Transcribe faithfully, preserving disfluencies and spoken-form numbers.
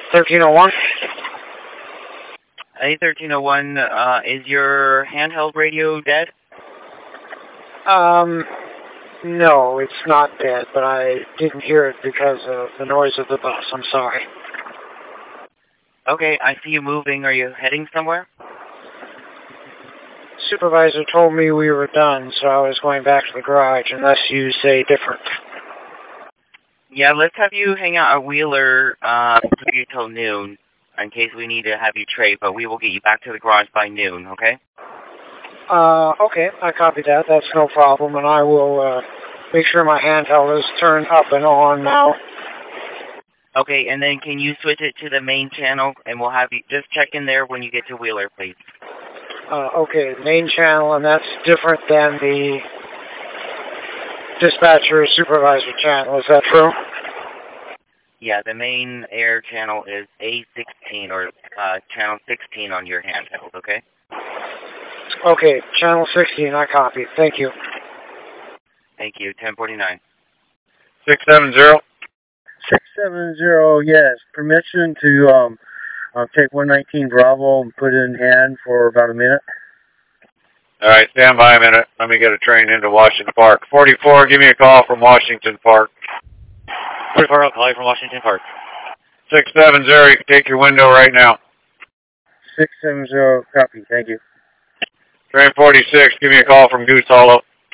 thirteen oh one? A thirteen oh one, uh, is your handheld radio dead? Um, no, it's not dead, but I didn't hear it because of the noise of the bus. I'm sorry. Okay, I see you moving. Are you heading somewhere? Supervisor told me we were done, so I was going back to the garage, unless you say different. Yeah, let's have you hang out at Wheeler uh, till noon, in case we need to have you trade, but we will get you back to the garage by noon, okay? Uh, okay, I copy that. That's no problem, and I will uh, make sure my handheld is turned up and on now. Okay, and then can you switch it to the main channel, and we'll have you just check in there when you get to Wheeler, please. Uh, okay, main channel, and that's different than the dispatcher supervisor channel. Is that true? Yeah, the main air channel is A sixteen, or uh, channel sixteen on your handheld, okay? Okay, channel sixteen, I copy. Thank you. Thank you, ten forty-nine. six seven zero? six seven zero, yes. Permission to um, uh, take one nineteen Bravo and put it in hand for about a minute. All right, stand by a minute. Let me get a train into Washington Park. forty-four, give me a call from Washington Park. forty-four, I'll call you from Washington Park. six seven zero, you can take your window right now. six seven zero, copy. Thank you. Train forty-six, give me a call from Goose Hollow.